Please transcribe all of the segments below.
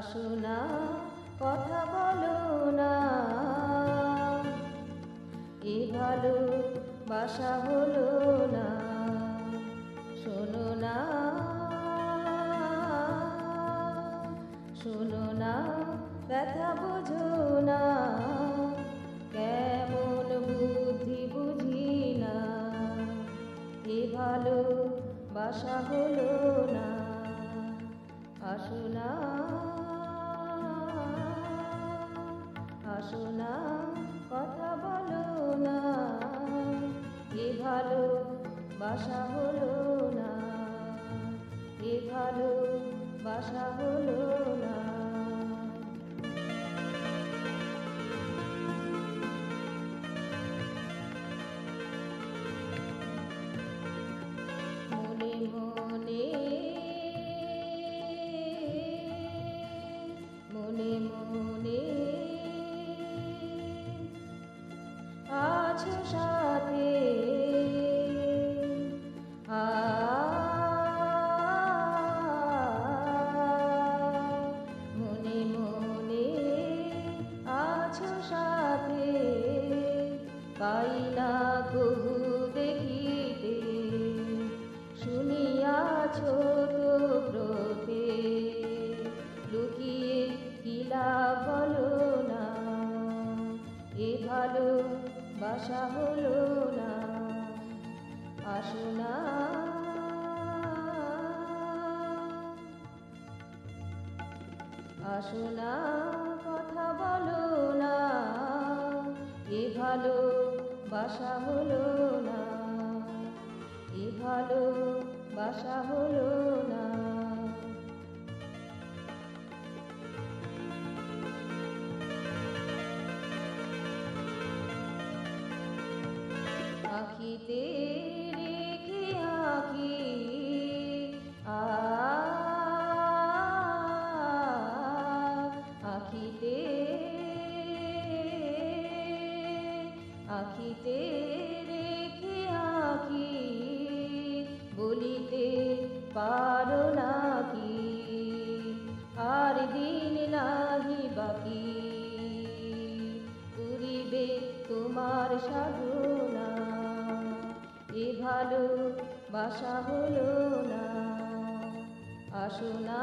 আসো না, কথা বলো না, এ ভালো বাসা হলো না। শোনো না, শোনো না, ব্যথা বোঝো না, কেমন বুদ্ধি বুঝি না, এ ভালো বাসা হলো না। আসো না, আসো না, কথা বলো না, এ ভালো বাসা হলো না, এ ভালো বাসা হলো না। মনে মনে মনে মনে আছো সাথে, মনে মনে আছো সাথে, পাই না কহু দেখিতে, শুনিয়াছো তো প্রভে, লুকিয়ে কিলা বলো না, এ ভালো বাসা হলো না। আসো না, আসো না, কথা বলো না, এ ভালো বাসা হলো না, এ ভালো বাসা হলো না। আখিতে রেখে আঁকি আখিতে, আখিতে রেখে আঁকি, বলিতে পারো নাকি, আর দিন নাহি বাকি, পুরিবে তোমার সাধনা, এ ভালো বাসা হলো না। আসো না,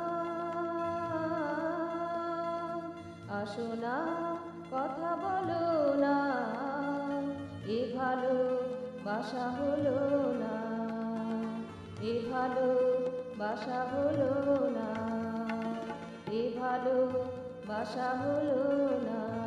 আসো না, কথা বলো না, এ ভালো বাসা হলো না, এ ভালো বাসা হলো না, এ ভালো বাসা হলো না।